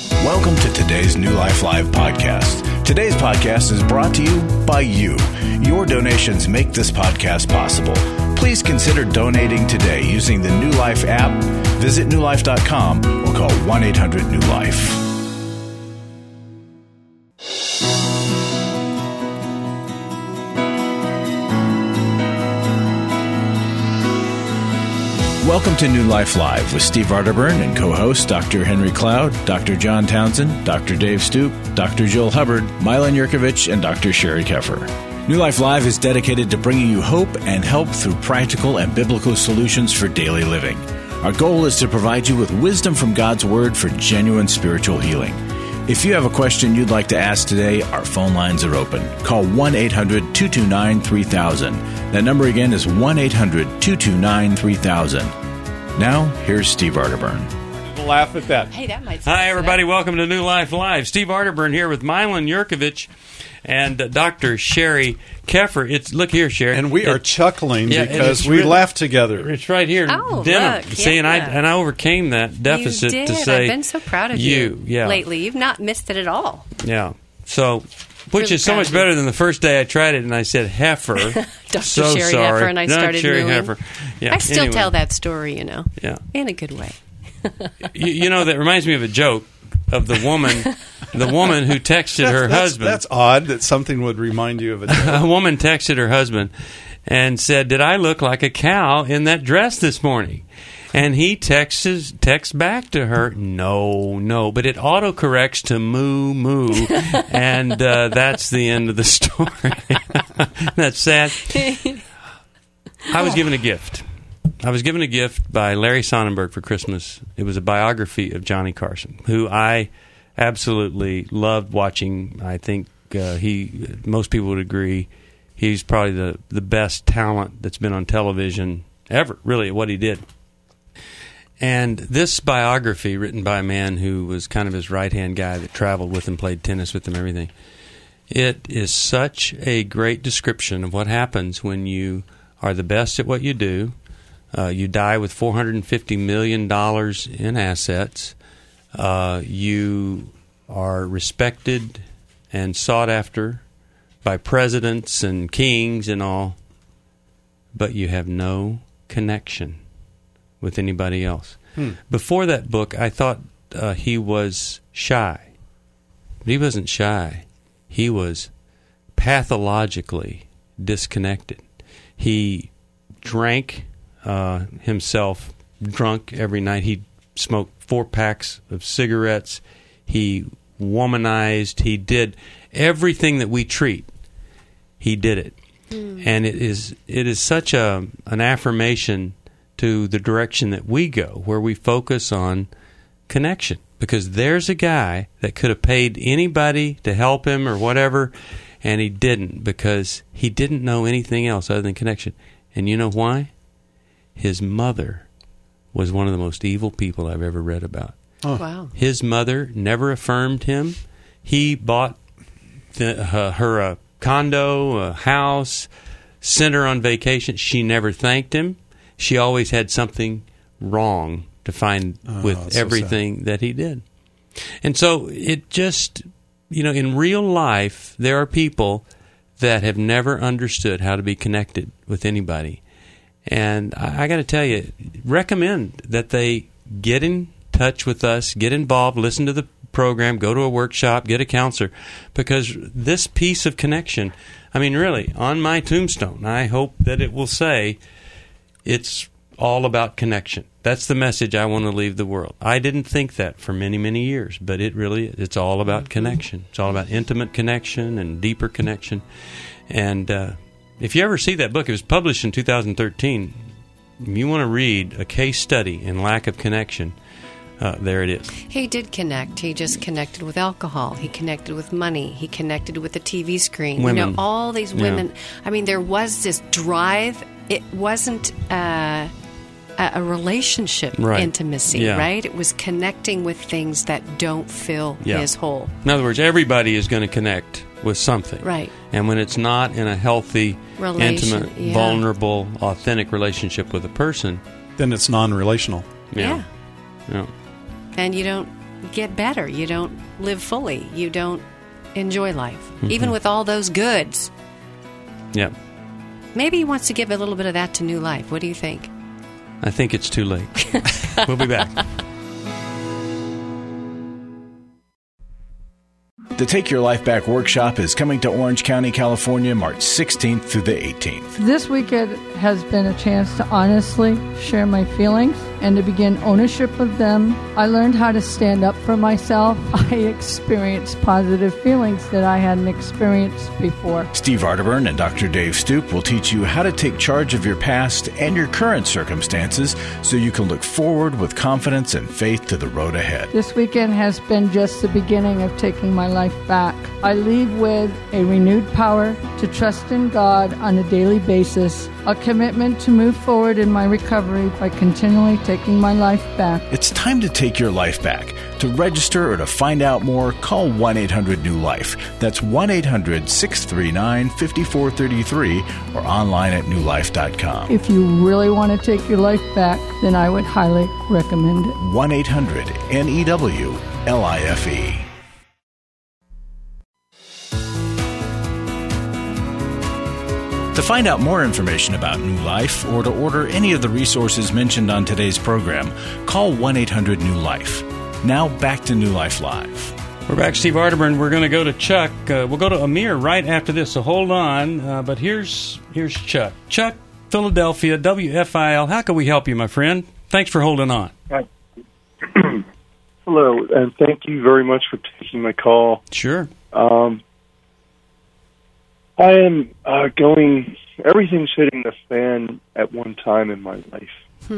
Welcome to today's New Life Live podcast. Today's podcast is brought to you by you. Your donations make this podcast possible. Please consider donating today using the New Life app. Visit newlife.com or call 1-800-NEW-LIFE. Welcome to New Life Live with Steve Arterburn and co-host Dr. Henry Cloud, Dr. John Townsend, Dr. Dave Stoop, Dr. Jill Hubbard, Milan Yurkovich, and Dr. Sherry Keffer. New Life Live is dedicated to bringing you hope and help through practical and biblical solutions for daily living. Our goal is to provide you with wisdom from God's Word for genuine spiritual healing. If you have a question you'd like to ask today, our phone lines are open. Call 1-800-229-3000. That number again is 1-800-229-3000. Now, here's Steve Arterburn. Laugh at that. Hey, that might. Hi, everybody. Welcome to New Life Live. Steve Arterburn here with Milan Yurkovich and Dr. Sherry Keffer. Look here, Sherry. And we are chuckling because we really, laugh together. It's right here. Oh, dinner. look. See, yeah. and I overcame that deficit you did. to say I've been so proud of you lately. You've not missed it at all. Yeah. So, which really is so much better than the first day I tried it and I said heifer. Dr. So Sherry sorry. Heifer, and I started Sherry mooing. Heifer. Yeah. I still anyway. tell that story, in a good way. you know, that reminds me of a joke of the woman who texted her husband. That's odd that something would remind you of a joke. A woman texted her husband and said, "Did I look like a cow in that dress this morning?" And he texts back to her, no, but it autocorrects to moo, moo, and that's the end of the story. That's sad. I was given a gift. By Larry Sonnenberg for Christmas. It was a biography of Johnny Carson, who I absolutely loved watching. I think most people would agree, he's probably the best talent that's been on television ever, really, at what he did. And this biography, written by a man who was kind of his right-hand guy that traveled with him, played tennis with him, everything, it is such a great description of what happens when you are the best at what you do. You die with $450 million in assets. You are respected and sought after by presidents and kings and all, but you have no connection with anybody else. Before that book, I thought he was shy. But he wasn't shy. He was pathologically disconnected. He drank himself drunk every night. He smoked 4 packs of cigarettes. He womanized. He did everything that we treat. He did it. And it is such an affirmation to the direction that we go, where we focus on connection. Because there's a guy that could have paid anybody to help him or whatever, and he didn't, because he didn't know anything else other than connection. And you know why? His mother was one of the most evil people I've ever read about. Oh. Wow. His mother never affirmed him. He bought her a condo, a house, sent her on vacation. She never thanked him. She always had something wrong to find with everything that he did. And so it just, in real life, there are people that have never understood how to be connected with anybody. And I got to tell you, recommend that they get in touch with us, get involved, listen to the program, go to a workshop, get a counselor, because this piece of connection, really, on my tombstone, I hope that it will say it's all about connection. That's the message I want to leave the world. I didn't think that for many, many years, but it's all about connection. It's all about intimate connection and deeper connection. And if you ever see that book, it was published in 2013. If you want to read a case study in lack of connection, there it is. He did connect. He just connected with alcohol. He connected with money. He connected with the TV screen. Women. All these women. Yeah. There was this drive. It wasn't a relationship intimacy, right? It was connecting with things that don't fill his hole. In other words, everybody is going to connect with something. Right. And when it's not in a healthy, intimate, vulnerable, authentic relationship with a person, then it's non-relational. Yeah. And you don't get better. You don't live fully. You don't enjoy life, even with all those goods. Yeah. Maybe he wants to give a little bit of that to New Life. What do you think? I think it's too late. We'll be back. The Take Your Life Back workshop is coming to Orange County, California, March 16th through the 18th. This weekend has been a chance to honestly share my feelings and to begin ownership of them. I learned how to stand up for myself. I experienced positive feelings that I hadn't experienced before. Steve Arterburn and Dr. Dave Stoop will teach you how to take charge of your past and your current circumstances so you can look forward with confidence and faith to the road ahead. This weekend has been just the beginning of taking my life back. I leave with a renewed power to trust in God on a daily basis, a commitment to move forward in my recovery by continually taking my life back. It's time to take your life back. To register or to find out more, call 1-800-NEW-LIFE. That's 1-800-639-5433 or online at newlife.com. If you really want to take your life back, then I would highly recommend it. 1-800-NEW-LIFE. To find out more information about New Life or to order any of the resources mentioned on today's program, call 1-800-NEW-LIFE. Now back to New Life Live. We're back, Steve Arterburn. We're going to go to Chuck. We'll go to Amir right after this, so hold on. But here's Chuck. Chuck, Philadelphia, WFIL. How can we help you, my friend? Thanks for holding on. Hello, and thank you very much for taking my call. Sure. I am everything's hitting the fan at one time in my life.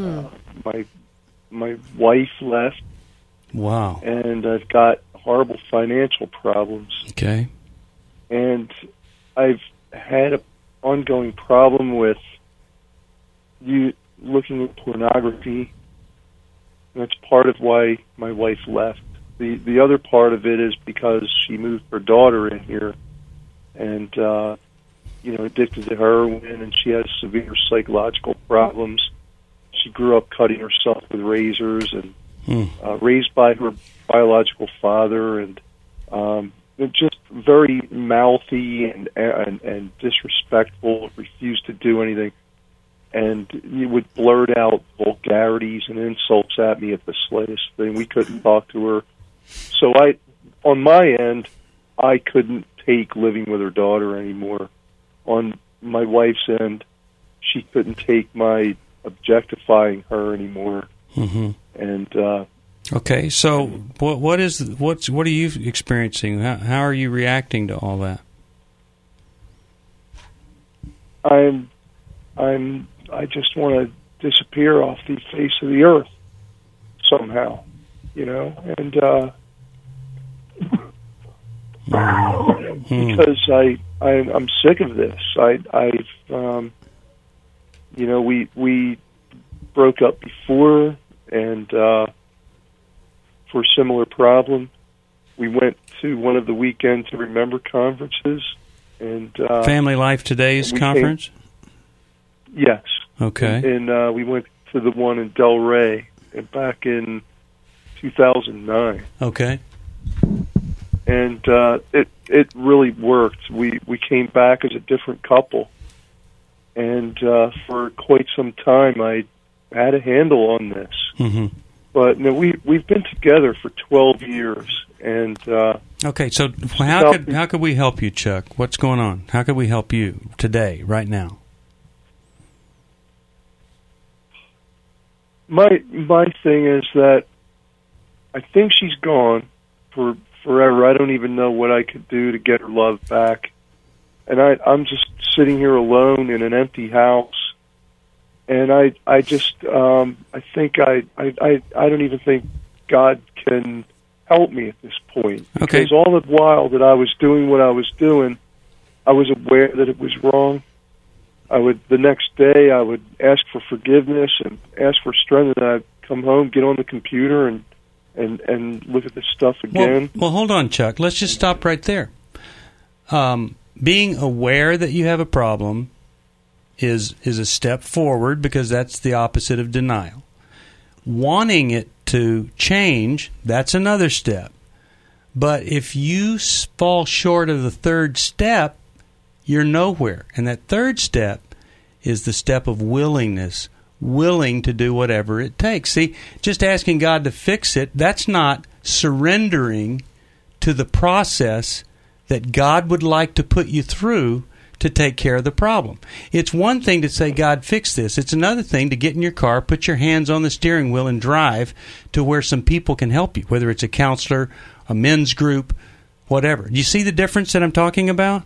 My wife left. Wow. And I've got horrible financial problems. Okay. And I've had an ongoing problem with you looking at pornography. That's part of why my wife left. The other part of it is because she moved her daughter in here. And, addicted to heroin, and she has severe psychological problems. She grew up cutting herself with razors and raised by her biological father, and just very mouthy and disrespectful, refused to do anything. And you would blurt out vulgarities and insults at me at the slightest thing. We couldn't talk to her. So on my end, I couldn't take living with her daughter anymore. On my wife's end, she couldn't take my objectifying her anymore. Mm-hmm. And okay, so what are you experiencing? How are you reacting to all that? I just want to disappear off the face of the earth somehow, and because I'm sick of this. We broke up before, and for a similar problem, we went to one of the Weekend to Remember conferences, and Family Life Today's conference. Yes. Okay. And we went to the one in Delray back in 2009. Okay. And it really worked. We came back as a different couple, and for quite some time I had a handle on this. Mm-hmm. But we've been together for 12 years, and okay. So how could we help you, Chuck? What's going on? How could we help you today, right now? My thing is that I think she's gone for forever. I don't even know what I could do to get her love back. And I'm just sitting here alone in an empty house. And I think I don't even think God can help me at this point. Okay. Because all the while that I was doing what I was doing, I was aware that it was wrong. The next day I would ask for forgiveness and ask for strength, and I'd come home, get on the computer and look at this stuff again. Well, hold on, Chuck. Let's just stop right there. Being aware that you have a problem is a step forward, because that's the opposite of denial. Wanting it to change, that's another step. But if you fall short of the third step, you're nowhere. And that third step is the step of willingness, willing to do whatever it takes. See, just asking God to fix it, that's not surrendering to the process that God would like to put you through to take care of the problem. It's one thing to say, God, fix this. It's another thing to get in your car, put your hands on the steering wheel, and drive to where some people can help you, whether it's a counselor, a men's group, whatever. Do you see the difference that I'm talking about?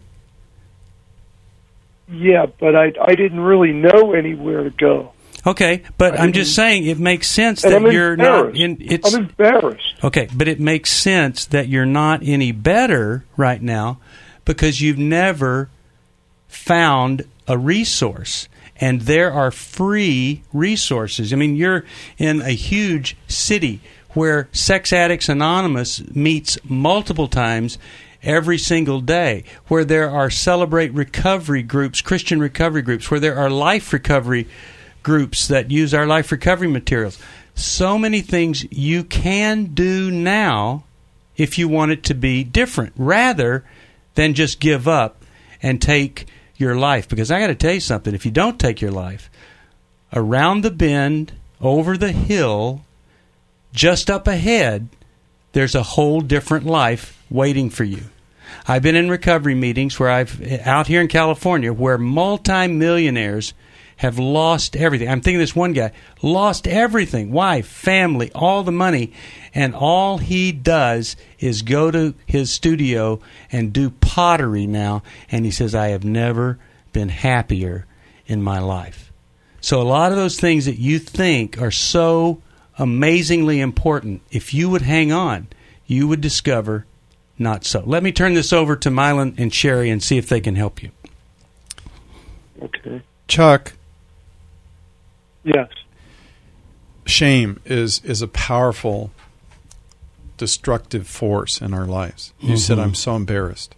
Yeah, but I didn't really know anywhere to go. Okay, but I'm just saying it makes sense that you're not in. I'm embarrassed. Okay, but it makes sense that you're not any better right now because you've never found a resource. And there are free resources. I mean, you're in a huge city where Sex Addicts Anonymous meets multiple times every single day, where there are Celebrate Recovery groups, Christian recovery groups, where there are life recovery groups that use our life recovery materials. So many things you can do now if you want it to be different, rather than just give up and take your life. Because I got to tell you something, if you don't take your life, around the bend, over the hill, just up ahead, there's a whole different life waiting for you. I've been in recovery meetings where out here in California, where multimillionaires have lost everything. I'm thinking this one guy lost everything, wife, family, all the money, and all he does is go to his studio and do pottery now, and he says, I have never been happier in my life. So a lot of those things that you think are so amazingly important, if you would hang on, you would discover not so. Let me turn this over to Mylon and Sherry and see if they can help you. Okay. Chuck. Yes. Shame is a powerful, destructive force in our lives. You said, I'm so embarrassed.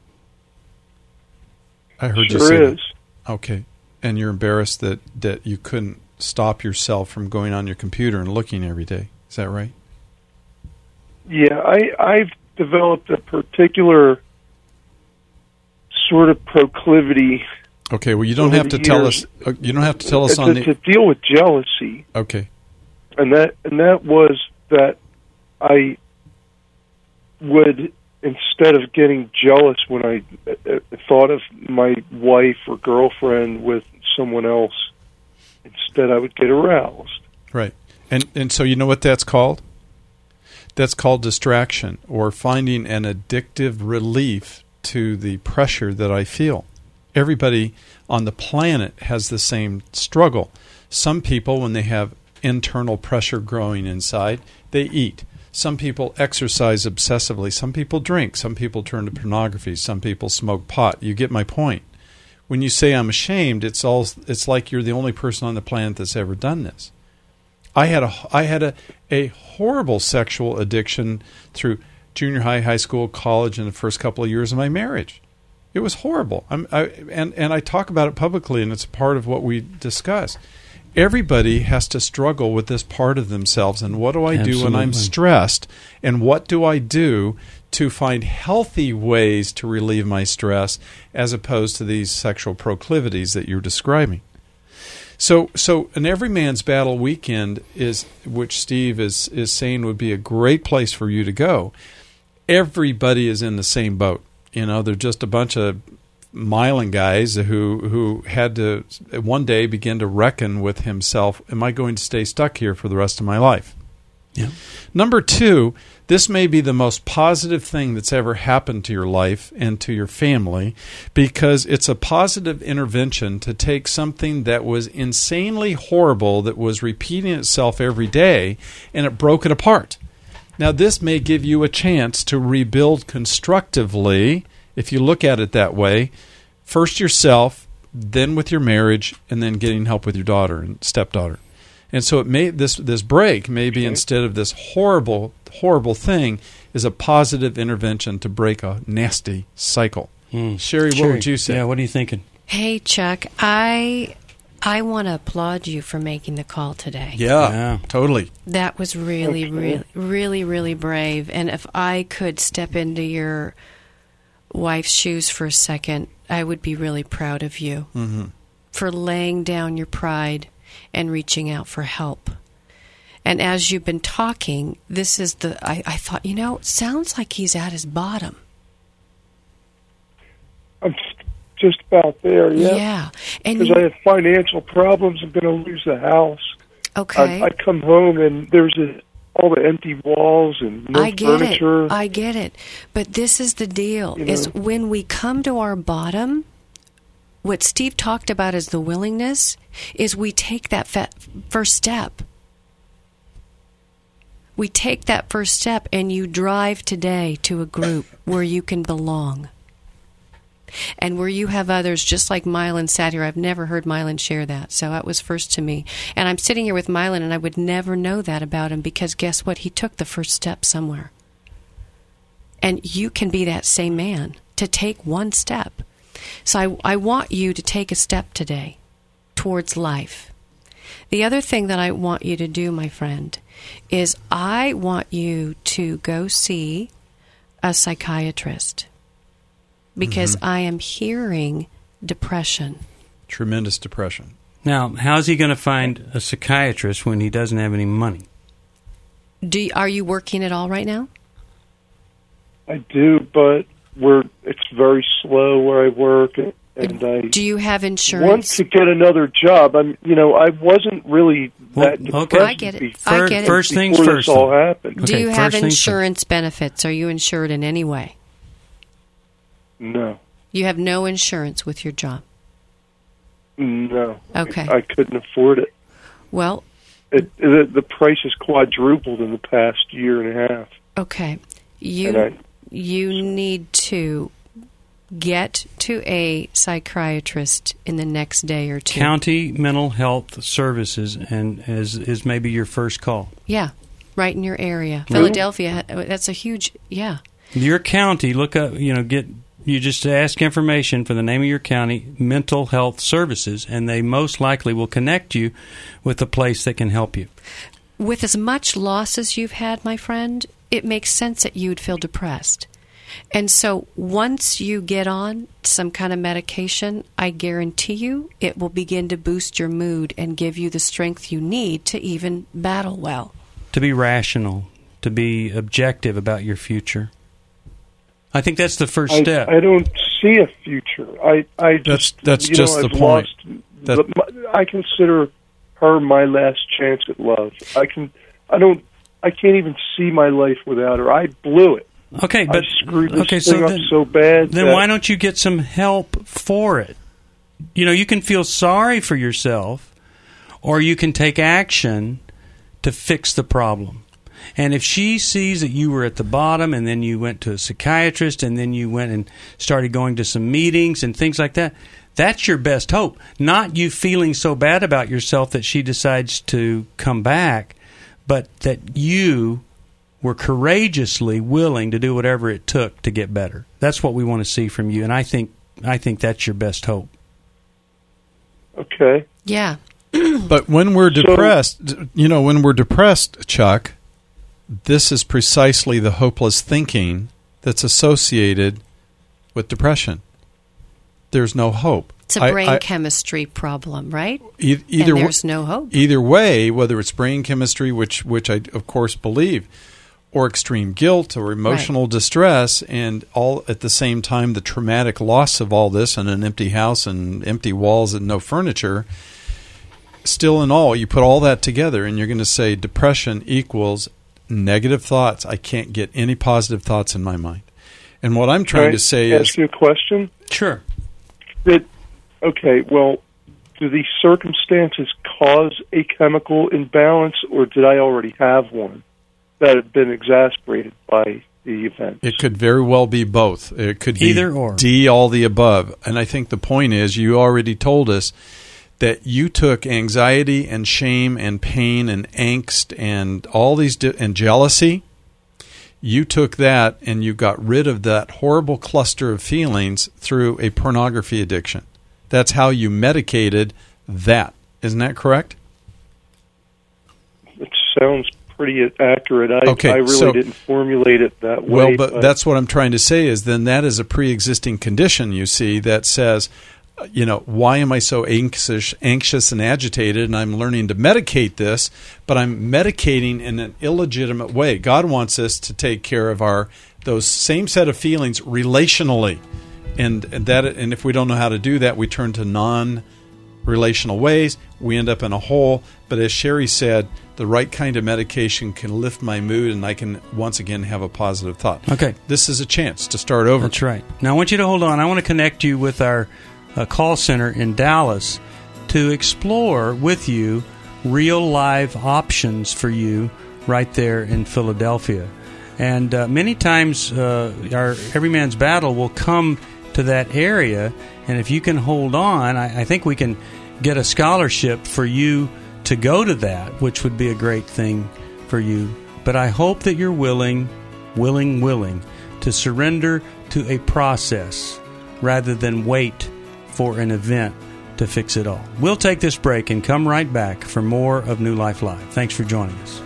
I heard you say is. That. Okay. And you're embarrassed that you couldn't stop yourself from going on your computer and looking every day. Is that right? Yeah, I've developed a particular sort of proclivity. Okay, well, you don't have to tell us. You don't have to tell us to deal with jealousy. Okay, and that was that I would, instead of getting jealous when I thought of my wife or girlfriend with someone else, instead I would get aroused. Right, and so you know what that's called? That's called distraction, or finding an addictive relief to the pressure that I feel. Everybody on the planet has the same struggle. Some people, when they have internal pressure growing inside, they eat. Some people exercise obsessively. Some people drink. Some people turn to pornography. Some people smoke pot. You get my point. When you say I'm ashamed, it's like you're the only person on the planet that's ever done this. I had a horrible sexual addiction through junior high, high school, college, and the first couple of years of my marriage. It was horrible. And I talk about it publicly, and it's part of what we discuss. Everybody has to struggle with this part of themselves, and what do I do when I'm stressed, and what do I do to find healthy ways to relieve my stress as opposed to these sexual proclivities that you're describing. So an Every Man's Battle weekend which Steve is saying would be a great place for you to go. Everybody is in the same boat. You know, they're just a bunch of Mylon guys who had to one day begin to reckon with himself. Am I going to stay stuck here for the rest of my life? Yeah. Number two, this may be the most positive thing that's ever happened to your life and to your family, because it's a positive intervention to take something that was insanely horrible, that was repeating itself every day, and it broke it apart. Now, this may give you a chance to rebuild constructively, if you look at it that way, first yourself, then with your marriage, and then getting help with your daughter and stepdaughter. And so it may this break may be, instead of this horrible thing, is a positive intervention to break a nasty cycle. Sherry, what would you say? Yeah, what are you thinking? Hey, Chuck, I I want to applaud you for making the call today. Yeah, totally. That was really brave. And if I could step into your wife's shoes for a second, I would be really proud of you for laying down your pride and reaching out for help. And as you've been talking, this is I thought, it sounds like he's at his bottom. I'm just about there, yeah. Yeah. Because I have financial problems. I'm going to lose the house. Okay. I come home and there's all the empty walls and no furniture. I get it. But this is the deal, is when we come to our bottom, what Steve talked about as the willingness, is we take that first step. We take that first step and you drive today to a group where you can belong. And where you have others, just like Mylan sat here. I've never heard Mylan share that, so that was first to me. And I'm sitting here with Mylan, and I would never know that about him because guess what? He took the first step somewhere. And you can be that same man to take one step. So I want you to take a step today towards life. The other thing that I want you to do, my friend, is I want you to go see a psychiatrist. Because I am hearing depression. Tremendous depression. Now, how's he going to find a psychiatrist when he doesn't have any money? Are you working at all right now? I do, but it's very slow where I work, and I do you have insurance? Want to get another job. I wasn't really that depressed. I get it. First things first. This all happened. Do you have insurance benefits? Are you insured in any way? No. You have no insurance with your job? No. Okay. I couldn't afford it. Well, the price has quadrupled in the past year and a half. Okay. You need to get to a psychiatrist in the next day or two. County Mental Health Services and is maybe your first call. Yeah, right in your area. Really? Philadelphia, that's a huge, yeah. Your county, look up, you just ask information for the name of your county, Mental Health Services, and they most likely will connect you with a place that can help you. With as much loss as you've had, my friend, it makes sense that you would feel depressed. And so once you get on some kind of medication, I guarantee you it will begin to boost your mood and give you the strength you need to even battle well. To be rational, to be objective about your future. I think that's the first step. I don't see a future. That's just the point. I consider her my last chance at love. I can't even see my life without her. I blew it. Okay, but I screwed this thing up so bad. Then why don't you get some help for it? You can feel sorry for yourself, or you can take action to fix the problem. And if she sees that you were at the bottom and then you went to a psychiatrist and then you went and started going to some meetings and things like that, that's your best hope. Not you feeling so bad about yourself that she decides to come back, but that you were courageously willing to do whatever it took to get better. That's what we want to see from you, and I think that's your best hope. Okay. Yeah. But when we're depressed, Chuck, this is precisely the hopeless thinking that's associated with depression. There's no hope. It's a brain chemistry problem, right? Either there's no hope. Either way, whether it's brain chemistry, which I of course believe, or extreme guilt or emotional distress, and all at the same time the traumatic loss of all this and an empty house and empty walls and no furniture, still in all, you put all that together and you're going to say depression equals negative thoughts. I can't get any positive thoughts in my mind. And what I'm trying to say is... ask you a question? Sure. Okay, well, do these circumstances cause a chemical imbalance, or did I already have one that had been exacerbated by the events? It could very well be both. It could be either or. D, all the above. And I think the point is, you already told us that you took anxiety and shame and pain and angst and all these and jealousy. You took that and you got rid of that horrible cluster of feelings through a pornography addiction. That's how you medicated that Isn't that correct? It sounds pretty accurate. I really didn't formulate it that way. Well, but that's what I'm trying to say is then that is a pre-existing condition, you see, that says, why am I so anxious and agitated, and I'm learning to medicate this, but I'm medicating in an illegitimate way. God wants us to take care of those same set of feelings relationally. And if we don't know how to do that, we turn to non-relational ways. We end up in a hole. But as Sherry said, the right kind of medication can lift my mood, and I can once again have a positive thought. Okay. This is a chance to start over. That's right. Now I want you to hold on. I want to connect you with our call center in Dallas to explore with you real live options for you right there in Philadelphia. And many times our Every Man's Battle will come to that area, and if you can hold on, I think we can get a scholarship for you to go to that, which would be a great thing for you. But I hope that you're willing to surrender to a process rather than wait for an event to fix it all. We'll take this break and come right back for more of New Life Live. Thanks for joining us.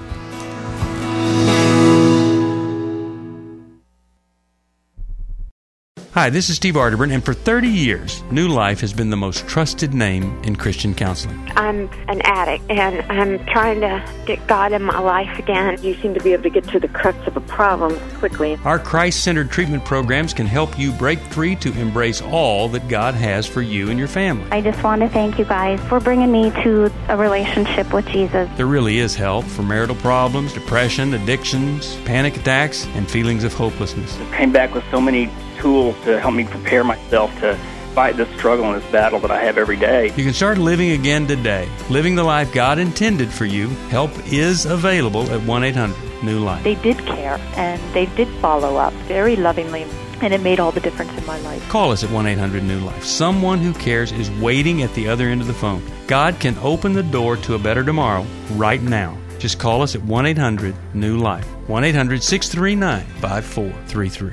Hi, this is Steve Arterburn, and for 30 years, New Life has been the most trusted name in Christian counseling. I'm an addict, and I'm trying to get God in my life again. You seem to be able to get to the crux of a problem quickly. Our Christ-centered treatment programs can help you break free to embrace all that God has for you and your family. I just want to thank you guys for bringing me to a relationship with Jesus. There really is help for marital problems, depression, addictions, panic attacks, and feelings of hopelessness. I came back with so many tools to help me prepare myself to fight this struggle and this battle that I have every day. You can start living again today, living the life God intended for you. Help is available at 1-800-NEW-LIFE. They did care, and they did follow up very lovingly, and it made all the difference in my life. Call us at 1-800-NEW-LIFE. Someone who cares is waiting at the other end of the phone. God can open the door to a better tomorrow right now. Just call us at 1-800-NEW-LIFE. 1-800-639-5433.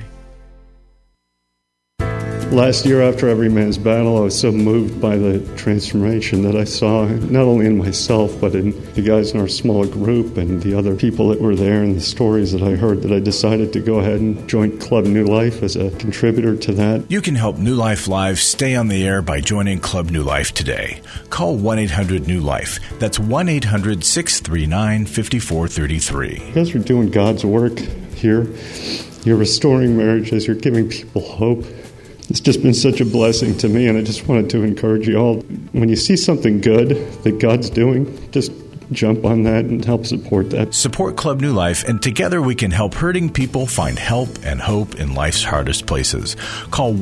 Last year, after Every Man's Battle, I was so moved by the transformation that I saw, not only in myself, but in the guys in our small group and the other people that were there and the stories that I heard, that I decided to go ahead and join Club New Life as a contributor to that. You can help New Life Live stay on the air by joining Club New Life today. Call 1-800-NEW-LIFE. That's 1-800-639-5433. You guys are doing God's work here. You're restoring marriages. You're giving people hope. It's just been such a blessing to me, and I just wanted to encourage you all. When you see something good that God's doing, just jump on that and help support that. Support Club New Life, and together we can help hurting people find help and hope in life's hardest places. Call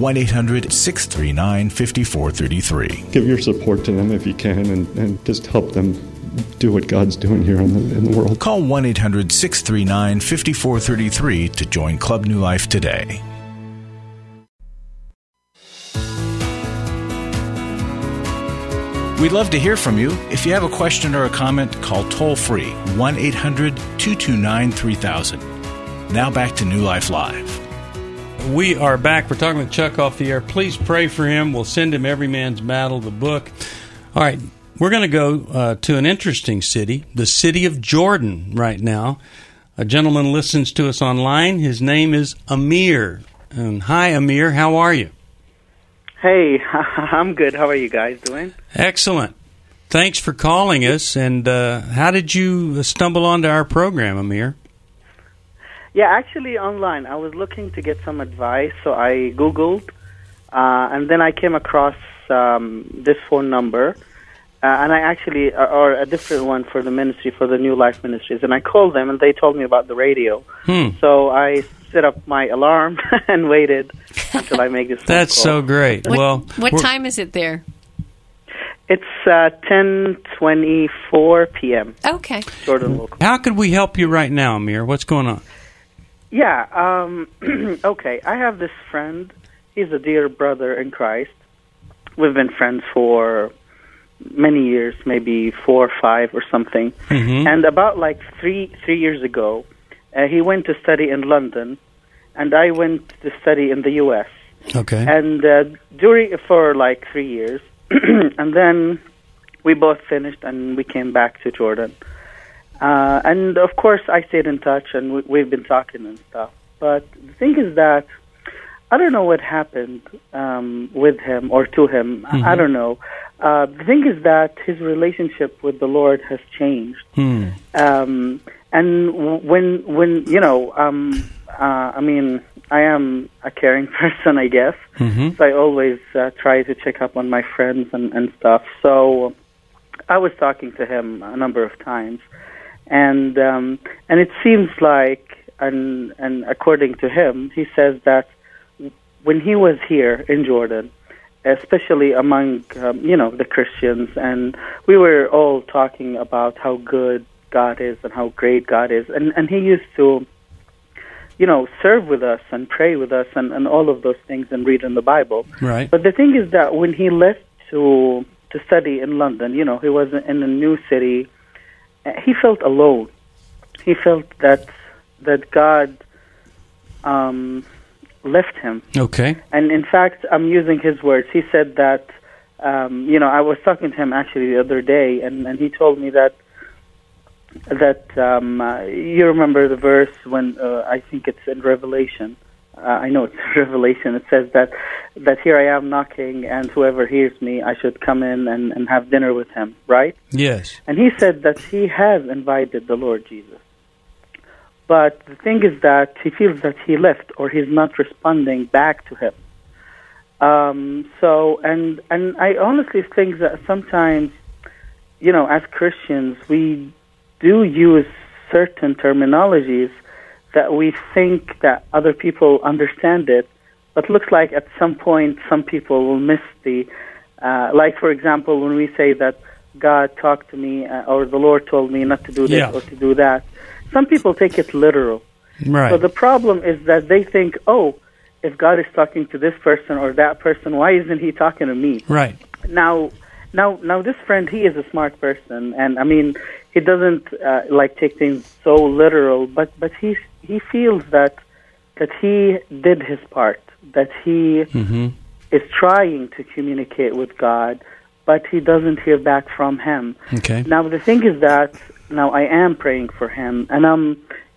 1-800-639-5433. Give your support to them if you can, and just help them do what God's doing here in the world. Call 1-800-639-5433 to join Club New Life today. We'd love to hear from you. If you have a question or a comment, call toll-free 1-800-229-3000. Now back to New Life Live. We are back. We're talking with Chuck off the air. Please pray for him. We'll send him Every Man's Battle, the book. All right, we're going to go to an interesting city, the city of Jordan right now. A gentleman listens to us online. His name is Amir. And hi, Amir. How are you? Hey, I'm good. How are you guys doing? Excellent. Thanks for calling us. And how did you stumble onto our program, Amir? Yeah, actually online. I was looking to get some advice, so I Googled, and then I came across this phone number, and I actually, or a different one for the ministry, for the New Life Ministries, and I called them, and they told me about the radio. So I set up my alarm and waited until I make this phone That's call. so great. What time is it there? It's 10:24 p.m. Okay. Jordan local. How could we help you right now, Amir? What's going on? Yeah, okay. I have this friend. He's a dear brother in Christ. We've been friends for many years, maybe 4 or 5 or something. Mm-hmm. And about like three years ago, he went to study in London, and I went to study in the U.S. Okay. And for like 3 years, and then we both finished, and we came back to Jordan. And, of course, I stayed in touch, and we've been talking and stuff. But the thing is that I don't know what happened with him or to him. Mm-hmm. I don't know. The thing is that his relationship with the Lord has changed. And when you know, I mean, I am a caring person, I guess. Mm-hmm. So I always try to check up on my friends and stuff. So I was talking to him a number of times, and it seems like, and according to him, he says that when he was here in Jordan, especially among the Christians, and we were all talking about how good God is and how great God is, and he used to serve with us and pray with us and all of those things and read in the Bible. Right. But the thing is that when he left to study in London, he was in a new city, he felt alone. He felt that God left him. Okay. And in fact, I'm using his words. He said that, I was talking to him actually the other day, and he told me that you remember the verse when I think it's in Revelation. I know it's in Revelation. It says that here I am knocking, and whoever hears me, I should come in and have dinner with him, right? Yes. And he said that he has invited the Lord Jesus. But the thing is that he feels that he left, or he's not responding back to him. So I honestly think that sometimes, as Christians, we do use certain terminologies that we think that other people understand it, but looks like at some point some people will miss the, like for example, when we say that God talked to me or the Lord told me not to do this or to do that, some people take it literal. Right. So the problem is that they think, if God is talking to this person or that person, why isn't he talking to me? Right. Now this friend, he is a smart person, and I mean, he doesn't take things so literal, but he feels that he did his part, that he is trying to communicate with God, but he doesn't hear back from him. Okay. Now the thing is that now I am praying for him, and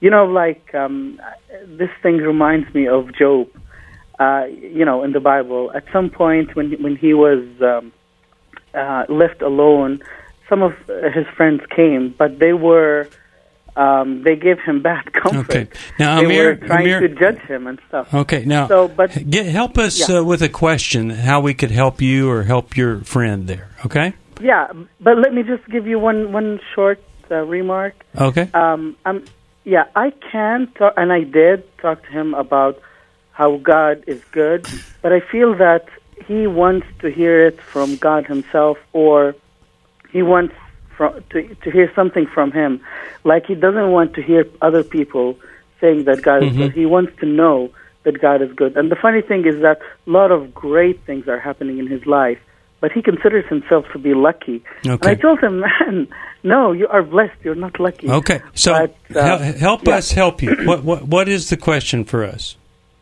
this thing reminds me of Job. In the Bible, at some point when he was left alone, some of his friends came, but they they gave him bad comfort. Okay. Now, they Amir, were trying to judge him and stuff. Okay. Now, help us with a question, how we could help you or help your friend there, okay? Yeah, but let me just give you one short remark. Okay. I can talk, and I did talk to him about how God is good, but I feel that he wants to hear it from God himself, or he wants to hear something from him. Like he doesn't want to hear other people saying that God is good. He wants to know that God is good. And the funny thing is that a lot of great things are happening in his life, but he considers himself to be lucky. Okay. And I told him, man, no, you are blessed. You're not lucky. Okay, so help us help you. What is the question for us?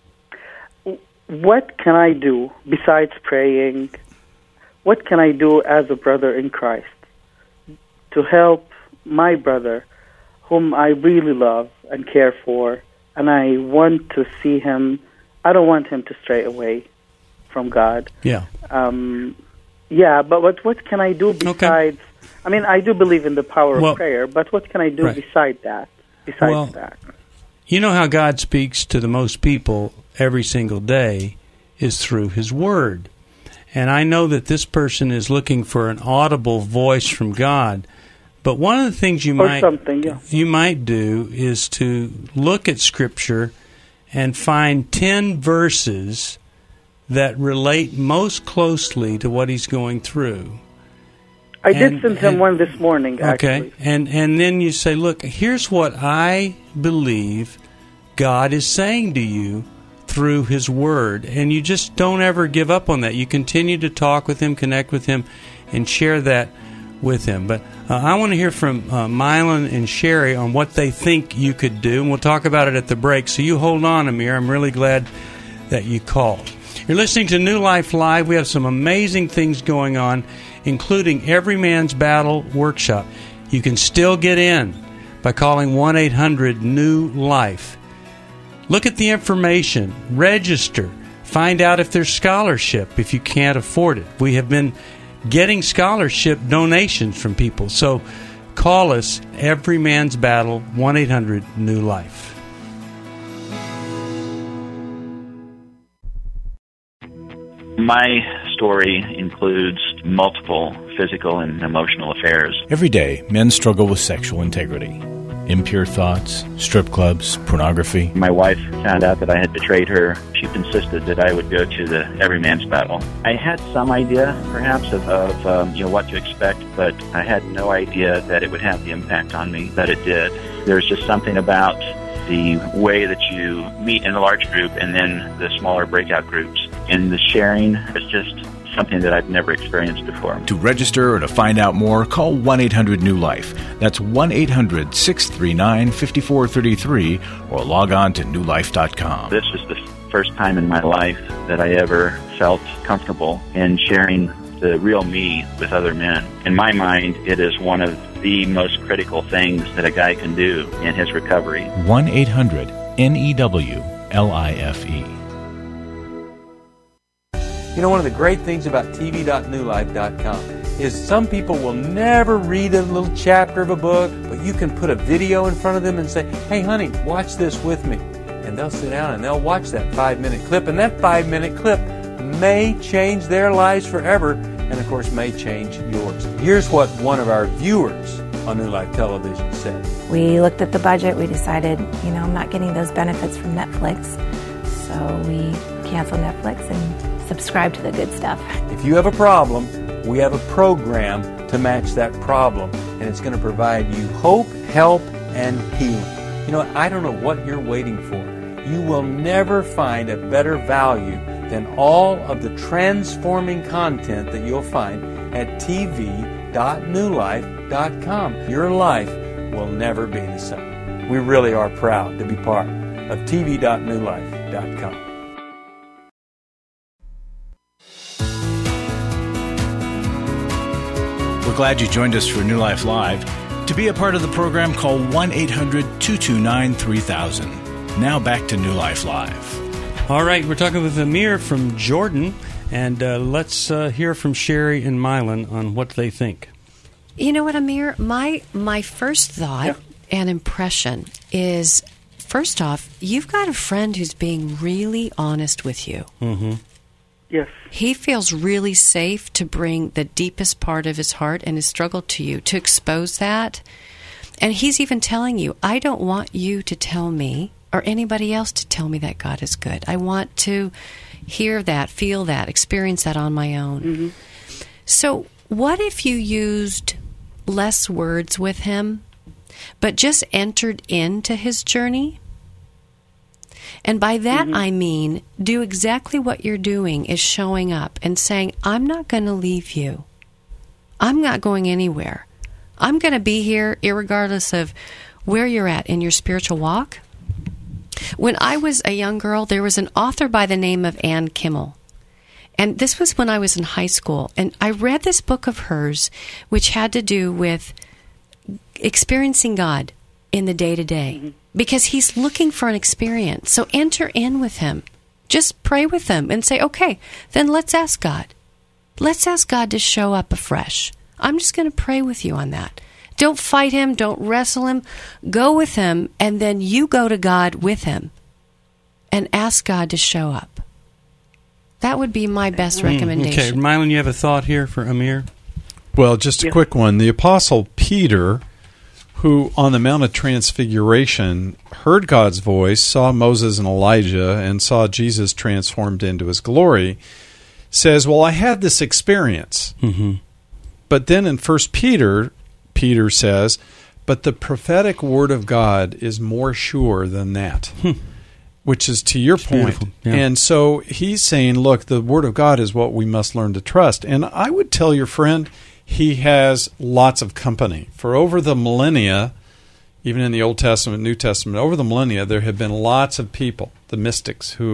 What can I do besides praying? What can I do as a brother in Christ to help my brother, whom I really love and care for, and I want to see him? I don't want him to stray away from God. Yeah. But what can I do besides? Okay. I mean, I do believe in the power of prayer, but what can I do besides that? You know how God speaks to the most people every single day is through His Word. And I know that this person is looking for an audible voice from God. But one of the things you might do is to look at Scripture and find 10 verses that relate most closely to what he's going through. I did send him one this morning, actually. Okay, and then you say, look, here's what I believe God is saying to you through His Word. And you just don't ever give up on that. You continue to talk with Him, connect with Him, and share that with Him. But I want to hear from Mylon and Sherry on what they think you could do, and we'll talk about it at the break. So you hold on, Amir. I'm really glad that you called. You're listening to New Life Live. We have some amazing things going on including Every Man's Battle workshop. You can still get in by calling 1-800-NEW-LIFE. Look at the information, register, find out if there's scholarship if you can't afford it. We have been getting scholarship donations from people. So call us, Every Man's Battle, 1-800-NEW-LIFE. My story includes multiple physical and emotional affairs. Every day, men struggle with sexual integrity. Impure thoughts, strip clubs, pornography. My wife found out that I had betrayed her. She insisted that I would go to the Every Man's Battle. I had some idea, perhaps, of what to expect, but I had no idea that it would have the impact on me that it did. There's just something about the way that you meet in a large group and then the smaller breakout groups. And the sharing is just something that I've never experienced before. To register or to find out more, call 1-800-NEW-LIFE. That's 1-800-639-5433 or log on to newlife.com. This was the first time in my life that I ever felt comfortable in sharing the real me with other men. In my mind, it is one of the most critical things that a guy can do in his recovery. 1-800-NEW-LIFE. You know, one of the great things about TV.newlife.com is some people will never read a little chapter of a book, but you can put a video in front of them and say, hey, honey, watch this with me. And they'll sit down and they'll watch that 5-minute clip, and that 5-minute clip may change their lives forever, and of course may change yours. Here's what one of our viewers on New Life Television said. We looked at the budget, we decided, I'm not getting those benefits from Netflix, so we canceled Netflix and subscribe to the good stuff. If you have a problem, we have a program to match that problem, and it's going to provide you hope, help, and healing. I don't know what you're waiting for. You will never find a better value than all of the transforming content that you'll find at tv.newlife.com. Your life will never be the same. We really are proud to be part of tv.newlife.com. We're glad you joined us for New Life Live. To be a part of the program, call 1-800-229-3000. Now back to New Life Live. All right, we're talking with Amir from Jordan, and let's hear from Sherry and Mylon on what they think. You know what, Amir? My first thought and impression is, first off, you've got a friend who's being really honest with you. Mm-hmm. Yes. He feels really safe to bring the deepest part of his heart and his struggle to you, to expose that. And he's even telling you, I don't want you to tell me or anybody else to tell me that God is good. I want to hear that, feel that, experience that on my own. Mm-hmm. So what if you used less words with him, but just entered into his journey? And by that, I mean, do exactly what you're doing is showing up and saying, I'm not going to leave you. I'm not going anywhere. I'm going to be here irregardless of where you're at in your spiritual walk. When I was a young girl, there was an author by the name of Ann Kimmel. And this was when I was in high school. And I read this book of hers, which had to do with experiencing God in the day-to-day. Because he's looking for an experience. So enter in with him. Just pray with him and say, okay, then let's ask God. Let's ask God to show up afresh. I'm just going to pray with you on that. Don't fight him. Don't wrestle him. Go with him, and then you go to God with him and ask God to show up. That would be my best recommendation. Okay, Mylon, you have a thought here for Amir? Well, just a quick one. The Apostle Peter, who on the Mount of Transfiguration heard God's voice, saw Moses and Elijah, and saw Jesus transformed into his glory, says, well, I had this experience. Mm-hmm. But then in 1 Peter says, but the prophetic word of God is more sure than that, which is to your point. Yeah. And so he's saying, look, the word of God is what we must learn to trust. And I would tell your friend, he has lots of company. For over the millennia, even in the Old Testament, New Testament, over the millennia, there have been lots of people, the mystics, who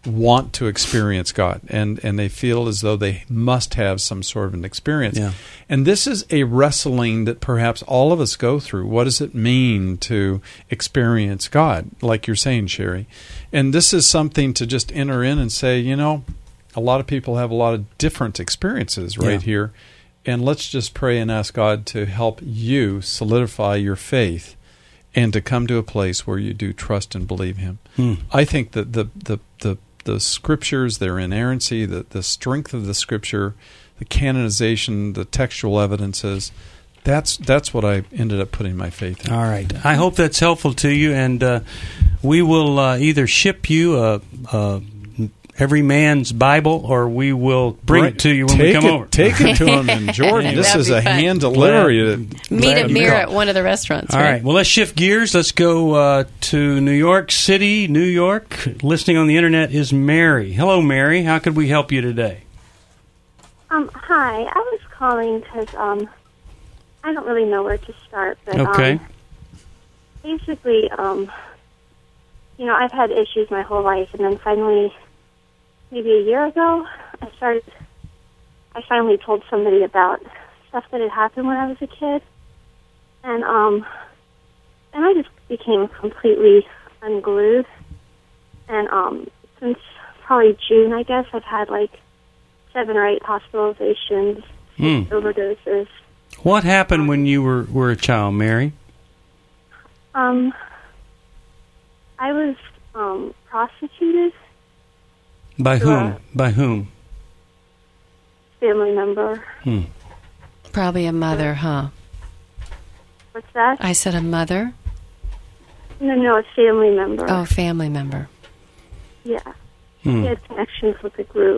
want to experience God, and they feel as though they must have some sort of an experience. Yeah. And this is a wrestling that perhaps all of us go through. What does it mean to experience God, like you're saying, Sherry? And this is something to just enter in and say, a lot of people have a lot of different experiences right here, and let's just pray and ask God to help you solidify your faith and to come to a place where you do trust and believe Him. I think that the Scriptures, their inerrancy, the strength of the Scripture, the canonization, the textual evidences, that's what I ended up putting my faith in. All right. I hope that's helpful to you, and we will either ship you Every Man's Bible, or we will bring it to you when we come over. Take it to them in Jordan. This is a hand delivery. Meet at Mirror at one of the restaurants. All right. Well, let's shift gears. Let's go to New York City, New York. Listening on the Internet is Mary. Hello, Mary. How could we help you today? Hi. I was calling because I don't really know where to start. But, okay. Basically, I've had issues my whole life, and then finally, maybe a year ago, I finally told somebody about stuff that had happened when I was a kid, and I just became completely unglued. And since probably June, I guess, I've had like 7 or 8 hospitalizations, overdoses. What happened when you were a child, Mary? I was prostituted. By whom? By whom? Family member. Probably a mother, huh? What's that? I said a mother? No, a family member. Oh, family member. Yeah. He had connections with a group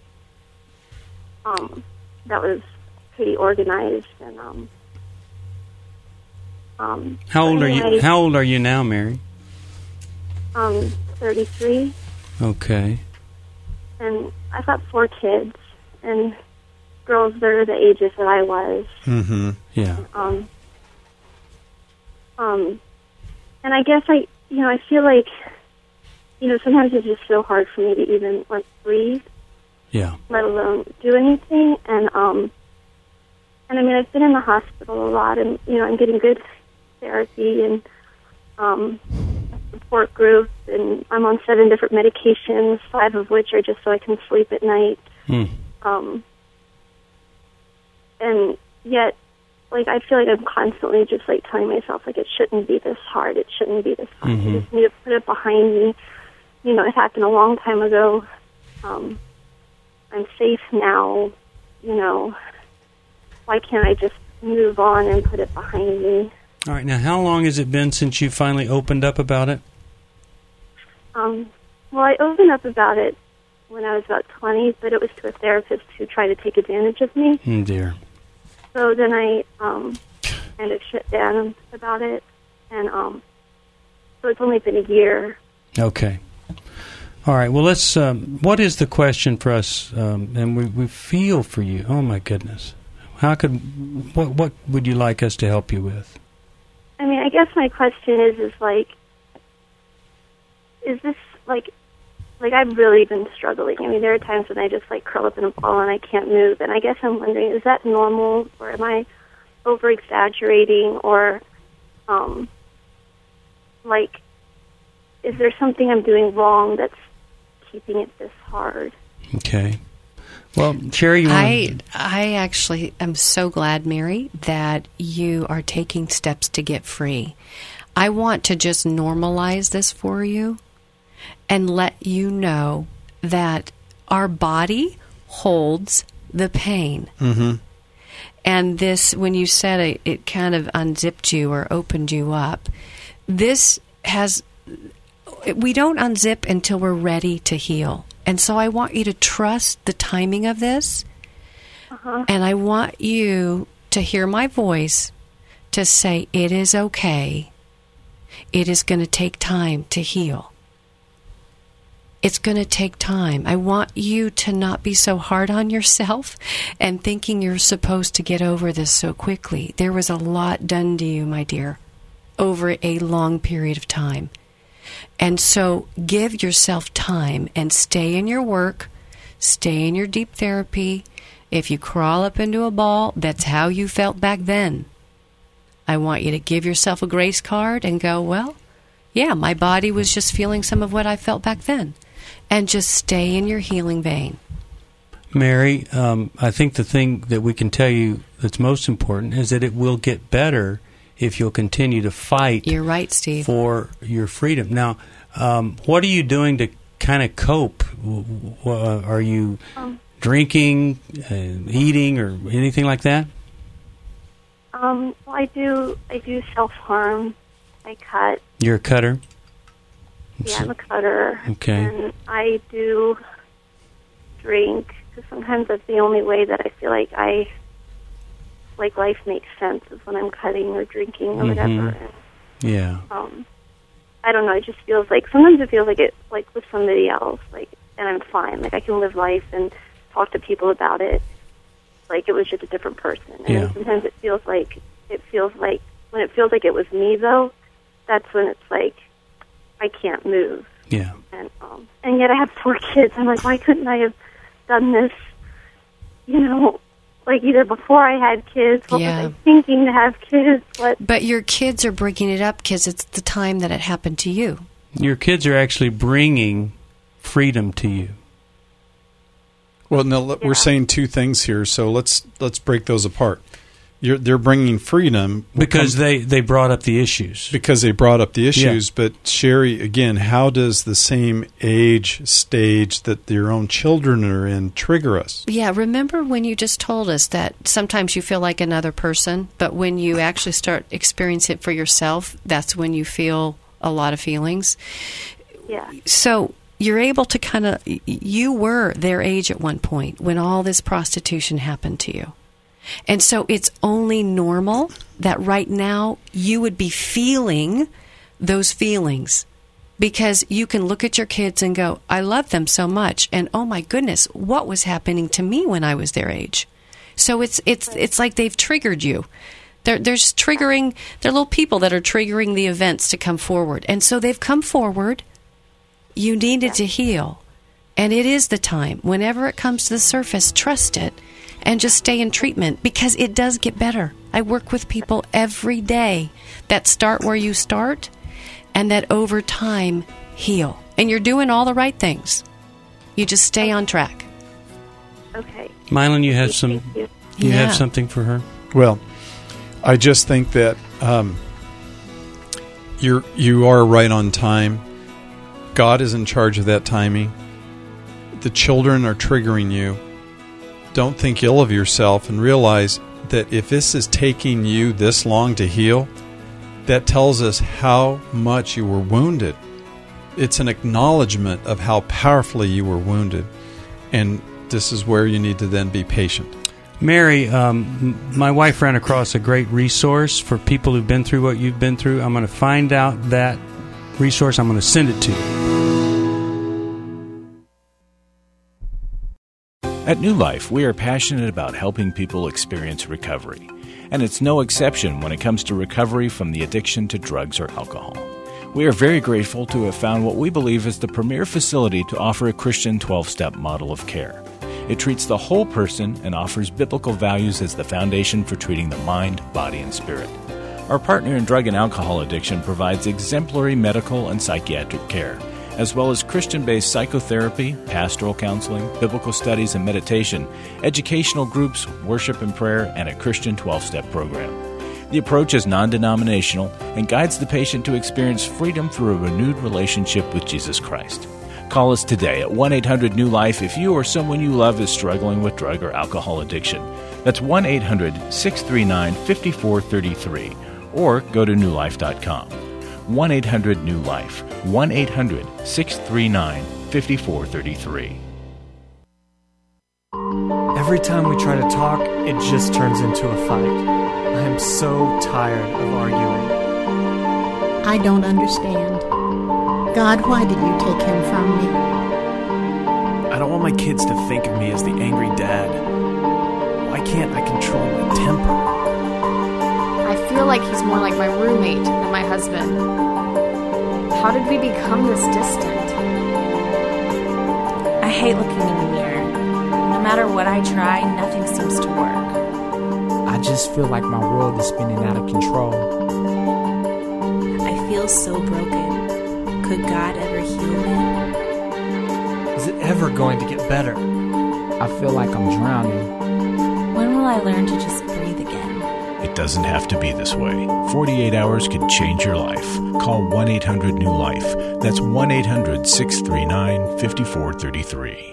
that was pretty organized, and How old are you? How old are you now, Mary? 33. Okay. And I've got 4 kids, and girls that are the ages that I was. Mm-hmm. Yeah. And I guess I feel like, sometimes it's just so hard for me to even breathe. Yeah. Let alone do anything. And I mean, I've been in the hospital a lot, and I'm getting good therapy and support groups, and I'm on 7 different medications, 5 of which are just so I can sleep at night. And yet, I feel like I'm constantly just telling myself it shouldn't be this hard. It shouldn't be this hard. I just need to put it behind me. It happened a long time ago. I'm safe now. Why can't I just move on and put it behind me? All right. Now, how long has it been since you finally opened up about it? Well, I opened up about it when I was about 20, but it was to a therapist who tried to take advantage of me. Dear. So then I kind of shut down about it, and so it's only been a year. Okay. All right. Well, let's. What is the question for us? And we feel for you. Oh my goodness. What would you like us to help you with? I mean, I guess my question is this I've really been struggling. I mean, there are times when I just curl up in a ball and I can't move, and I guess I'm wondering, is that normal, or am I over exaggerating, or is there something I'm doing wrong that's keeping it this hard? Okay. Well, Sherry, I actually am so glad, Mary, that you are taking steps to get free. I want to just normalize this for you and let you know that our body holds the pain. Mm-hmm. And this, when you said it kind of unzipped you or opened you up, we don't unzip until we're ready to heal. And so I want you to trust the timing of this. And I want you to hear my voice to say, it is okay. It is going to take time to heal. It's going to take time. I want you to not be so hard on yourself and thinking you're supposed to get over this so quickly. There was a lot done to you, my dear, over a long period of time. And so give yourself time and stay in your work, stay in your deep therapy. If you crawl up into a ball, that's how you felt back then. I want you to give yourself a grace card and go, well, yeah, my body was just feeling some of what I felt back then. And just stay in your healing vein. Mary, I think the thing that we can tell you that's most important is that it will get better if you'll continue to fight. You're right, Steve. For your freedom. Now, what are you doing to kind of cope? Are you drinking, eating, or anything like that? Well, I do self-harm. I cut. You're a cutter? Yeah, I'm a cutter. Okay. And I do drink, because sometimes that's the only way that I feel like life makes sense, is when I'm cutting or drinking or whatever. And, yeah. I don't know, it just feels like, sometimes it feels like it's like with somebody else, like, and I'm fine. Like, I can live life and talk to people about it like it was just a different person. And Yeah. sometimes it feels like, when it feels like it was me, though, that's when it's like, I can't move. Yeah. And yet I have 4 kids. I'm like, why couldn't I have done this, like either before I had kids? What was I thinking to have kids? But your kids are bringing it up because it's the time that it happened to you. Your kids are actually bringing freedom to you. Well, no, we're saying 2 things here, so let's break those apart. They're bringing freedom because they brought up the issues. Because they brought up the issues. Yeah. But Sherry, again, how does the same age stage that your own children are in trigger us? Yeah, remember when you just told us that sometimes you feel like another person, but when you actually start experiencing it for yourself, that's when you feel a lot of feelings. Yeah. So you're able to you were their age at one point when all this prostitution happened to you. And so it's only normal that right now you would be feeling those feelings, because you can look at your kids and go, I love them so much, and oh my goodness, what was happening to me when I was their age? So it's like they've triggered you. They're little people that are triggering the events to come forward. And so they've come forward. You needed to heal. And it is the time. Whenever it comes to the surface, trust it. And just stay in treatment, because it does get better. I work with people every day that start where you start and that over time heal. And you're doing all the right things. You just stay on track. Okay. Mylan, you have you have something for her? Well, I just think that you are right on time. God is in charge of that timing. The children are triggering you. Don't think ill of yourself, and realize that if this is taking you this long to heal, that tells us how much you were wounded. It's an acknowledgement of how powerfully you were wounded, and this is where you need to then be patient. Mary, my wife ran across a great resource for people who've been through what you've been through. I'm going to find out that resource. I'm going to send it to you. At New Life, we are passionate about helping people experience recovery. And it's no exception when it comes to recovery from the addiction to drugs or alcohol. We are very grateful to have found what we believe is the premier facility to offer a Christian 12-step model of care. It treats the whole person and offers biblical values as the foundation for treating the mind, body, and spirit. Our partner in drug and alcohol addiction provides exemplary medical and psychiatric care, as well as Christian-based psychotherapy, pastoral counseling, biblical studies and meditation, educational groups, worship and prayer, and a Christian 12-step program. The approach is non-denominational and guides the patient to experience freedom through a renewed relationship with Jesus Christ. Call us today at 1-800-NEW-LIFE if you or someone you love is struggling with drug or alcohol addiction. That's 1-800-639-5433, or go to newlife.com. 1-800-NEW-LIFE, 1-800-639-5433. Every time we try to talk, it just turns into a fight. I am so tired of arguing. I don't understand. God, why did you take him from me? I don't want my kids to think of me as the angry dad. Why can't I control my temper? I feel like he's more like my roommate than my husband. How did we become this distant? I hate looking in the mirror. No matter what I try, nothing seems to work. I just feel like my world is spinning out of control. I feel so broken. Could God ever heal me? Is it ever going to get better? I feel like I'm drowning. When will I learn to just breathe again? It doesn't have to be this way. 48 hours could change your life. Call 1-800-NEW-LIFE. That's 1-800-639-5433.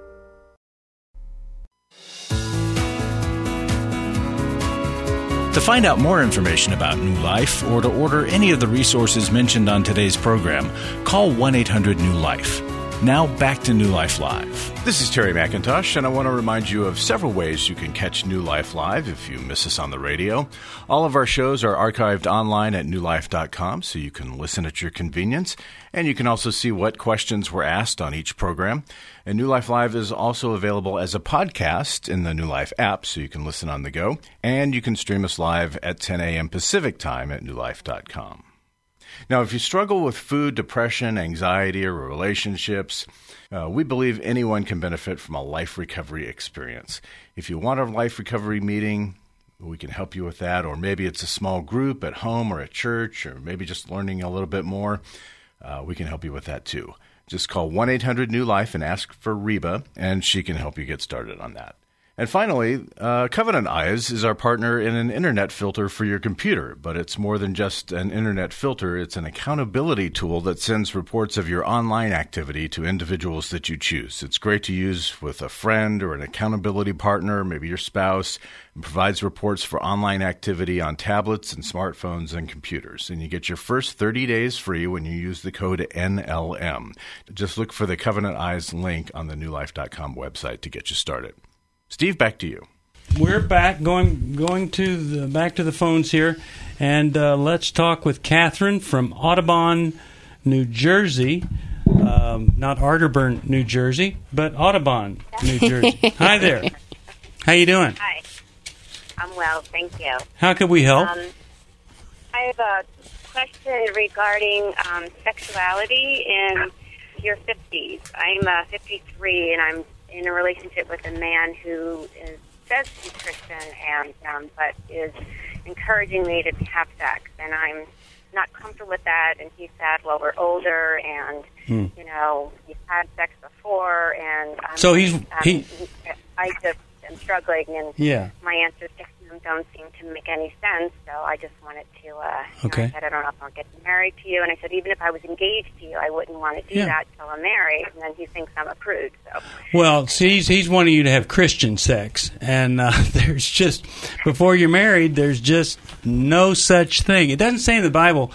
To find out more information about New Life or to order any of the resources mentioned on today's program, call 1-800-NEW-LIFE. Now back to New Life Live. This is Terry McIntosh, and I want to remind you of several ways you can catch New Life Live if you miss us on the radio. All of our shows are archived online at newlife.com, so you can listen at your convenience, and you can also see what questions were asked on each program. And New Life Live is also available as a podcast in the New Life app, so you can listen on the go, and you can stream us live at 10 a.m. Pacific time at newlife.com. Now, if you struggle with food, depression, anxiety, or relationships, we believe anyone can benefit from a life recovery experience. If you want a life recovery meeting, we can help you with that. Or maybe it's a small group at home or at church, or maybe just learning a little bit more. We can help you with that too. Just call 1-800-NEW-LIFE and ask for Reba, and she can help you get started on that. And finally, Covenant Eyes is our partner in an internet filter for your computer, but it's more than just an internet filter. It's an accountability tool that sends reports of your online activity to individuals that you choose. It's great to use with a friend or an accountability partner, maybe your spouse, and provides reports for online activity on tablets and smartphones and computers. And you get your first 30 days free when you use the code NLM. Just look for the Covenant Eyes link on the newlife.com website to get you started. Steve, back to you. We're back, going to back to the phones here, and let's talk with Catherine from Audubon, New Jersey. Not Arterburn, New Jersey, but Audubon, New Jersey. Hi there. How you doing? Hi. I'm well, thank you. How could we help? I have a question regarding sexuality in your 50s. I'm 53, and I'm in a relationship with a man who says he's Christian and but is encouraging me to have sex, and I'm not comfortable with that. And he said, "Well, we're older, and you know, you've had sex before," and so I just am struggling, and my answers to him don't seem to make any sense. So I just wanted to. Okay. I said, "I don't know if I'll get married to you," and I said, "Even if I was engaged to you, I wouldn't want to do that until I'm married." And then he thinks I'm a prude. So. Well, see, he's wanting you to have Christian sex, and there's just before you're married, there's just no such thing. It doesn't say in the Bible,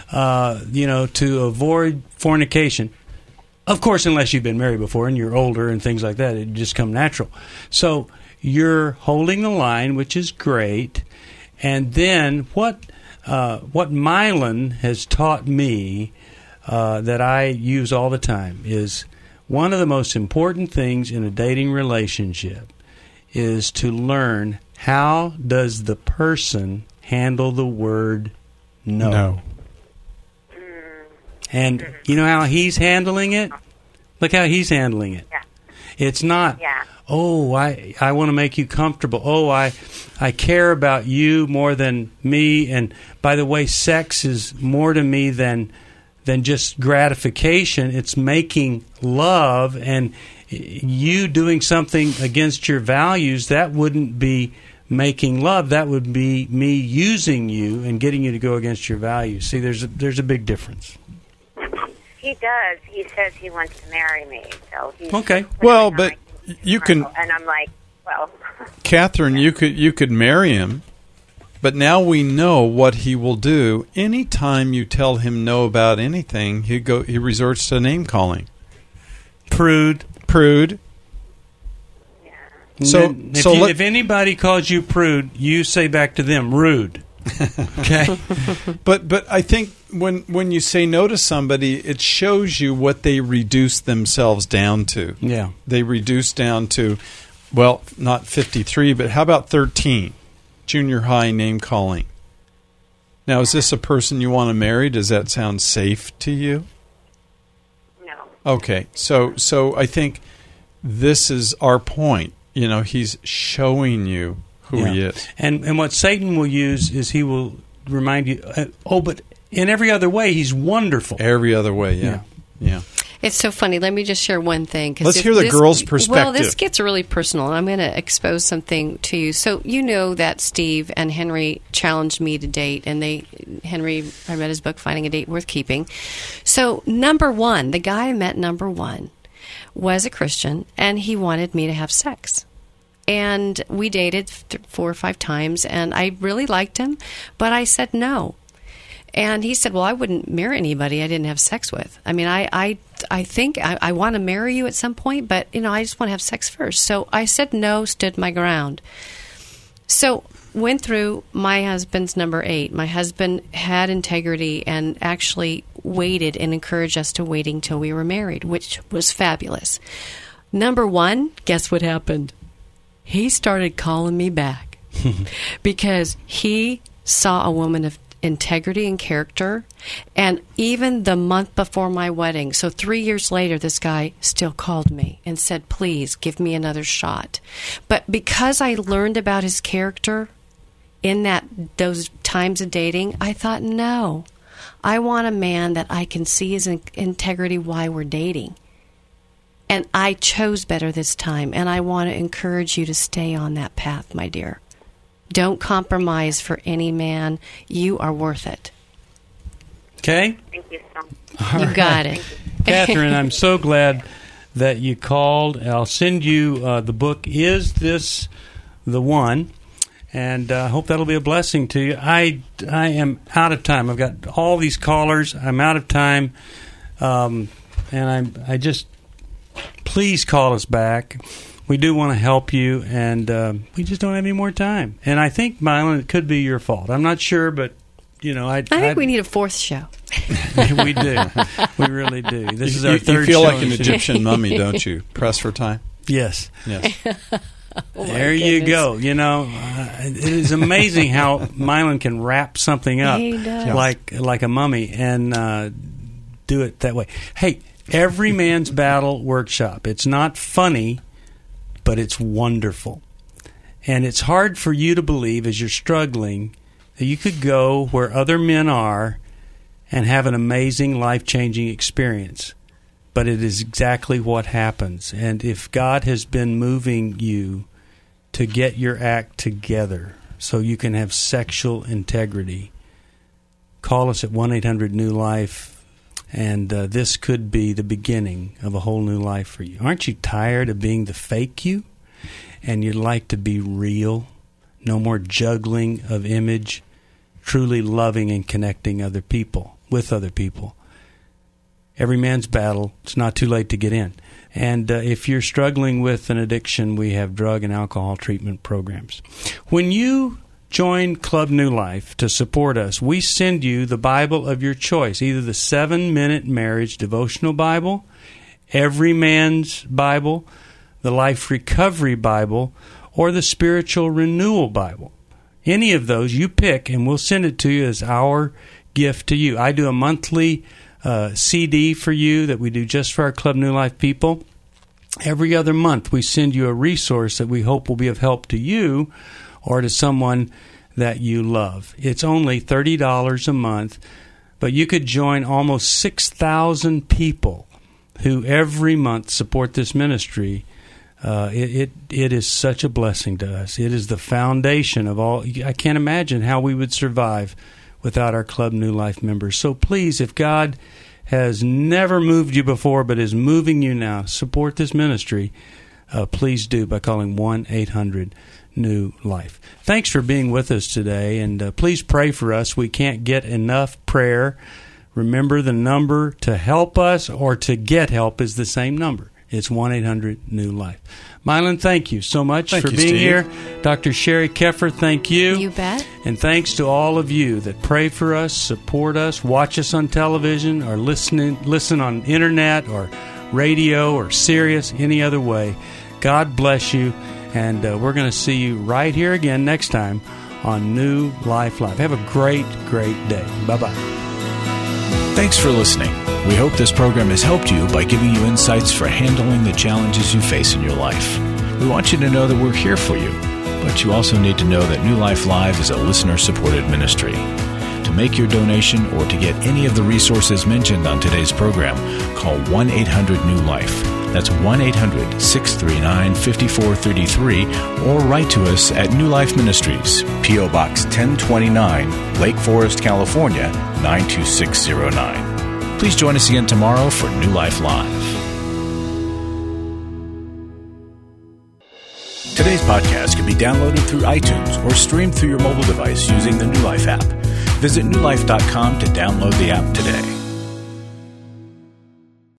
to avoid fornication. Of course, unless you've been married before and you're older and things like that, it just come natural. So you're holding the line, which is great. And then what Mylan has taught me that I use all the time is one of the most important things in a dating relationship is to learn how does the person handle the word no. And you know how he's handling it? Look how he's handling it. Yeah. It's not, oh, I want to make you comfortable. Oh, I care about you more than me. And by the way, sex is more to me than just gratification. It's making love, and you doing something against your values, that wouldn't be making love. That would be me using you and getting you to go against your values. See, there's a big difference. He does. He says he wants to marry me. So he's okay. Well, but you can. And I'm like, well. Catherine, you could marry him, but now we know what he will do. Anytime you tell him no about anything, he resorts to name calling. Prude. Yeah. So if anybody calls you prude, you say back to them, rude. Okay. But I think when you say no to somebody, it shows you what they reduce themselves down to. Yeah. They reduce down to, well, not 53, but how about 13? Junior high name calling. Now, is this a person you want to marry? Does that sound safe to you? No. Okay, so I think this is our point. He's showing you who he is. And what Satan will use is he will remind you, but in every other way, he's wonderful. Every other way, yeah. It's so funny. Let me just share one thing. Let's hear the girl's perspective. Well, this gets really personal, and I'm going to expose something to you. So you know that Steve and Henry challenged me to date, and I read his book, Finding a Date Worth Keeping. So number one, the guy I met number one was a Christian, and he wanted me to have sex. And we dated 4 or 5 times, and I really liked him, but I said no. And he said, well, I wouldn't marry anybody I didn't have sex with. I mean, I think I want to marry you at some point, but, I just want to have sex first. So I said no, stood my ground. So went through my husband's number 8. My husband had integrity and actually waited and encouraged us to waiting till we were married, which was fabulous. Number 1, guess what happened? He started calling me back because he saw a woman of integrity and character, and even the month before my wedding, so 3 years later, this guy still called me and said, please give me another shot. But because I learned about his character in those times of dating, I thought, no, I want a man that I can see his integrity while we're dating. And I chose better this time, and I want to encourage you to stay on that path, my dear. Don't compromise for any man. You are worth it. Okay? Thank you so much. You got it. Catherine, I'm so glad that you called. I'll send you the book, Is This the One? And I hope that'll be a blessing to you. I am out of time. I've got all these callers. I'm out of time. And I just, please call us back. We do want to help you, and we just don't have any more time. And I think, Mylon, it could be your fault. I'm not sure, but, I think we need a 4th show. We do. We really do. This is our third show. You feel like an Egyptian mummy, don't you? Press for time? Yes. There you go. It is amazing how Mylon can wrap something up like a mummy and do it that way. Hey, Every Man's Battle Workshop. It's not funny, but it's wonderful. And it's hard for you to believe as you're struggling that you could go where other men are and have an amazing, life-changing experience. But it is exactly what happens. And if God has been moving you to get your act together so you can have sexual integrity, call us at 1-800-NEW-LIFE. And this could be the beginning of a whole new life for you. Aren't you tired of being the fake you? And you'd like to be real? No more juggling of image, truly loving and connecting with other people. Every Man's Battle. It's not too late to get in. And if you're struggling with an addiction, we have drug and alcohol treatment programs. When you join Club New Life to support us, we send you the Bible of your choice, either the 7-Minute Marriage Devotional Bible, Every Man's Bible, the Life Recovery Bible, or the Spiritual Renewal Bible. Any of those you pick, and we'll send it to you as our gift to you. I do a monthly CD for you that we do just for our Club New Life people. Every other month, we send you a resource that we hope will be of help to you or to someone that you love. It's only $30 a month, but you could join almost 6,000 people who every month support this ministry. It is such a blessing to us. It is the foundation of all. I can't imagine how we would survive without our Club New Life members. So please, if God has never moved you before but is moving you now, support this ministry. Please do by calling 1-800-NEW-LIFE. Thanks for being with us today, and please pray for us. We can't get enough prayer. Remember, the number to help us or to get help is the same number. It's 1-800-NEW-LIFE. Mylon, thank you so much for being here. Dr. Sherry Keffer, thank you. You bet. And thanks to all of you that pray for us, support us, watch us on television, or listen on internet or radio or Sirius, any other way. God bless you, and we're going to see you right here again next time on New Life Live. Have a great, great day. Bye-bye. Thanks for listening. We hope this program has helped you by giving you insights for handling the challenges you face in your life. We want you to know that we're here for you, but you also need to know that New Life Live is a listener-supported ministry. To make your donation or to get any of the resources mentioned on today's program, call 1-800-NEW-LIFE. That's 1-800-639-5433, or write to us at New Life Ministries, P.O. Box 1029, Lake Forest, California, 92609. Please join us again tomorrow for New Life Live. Today's podcast can be downloaded through iTunes or streamed through your mobile device using the New Life app. Visit newlife.com to download the app today.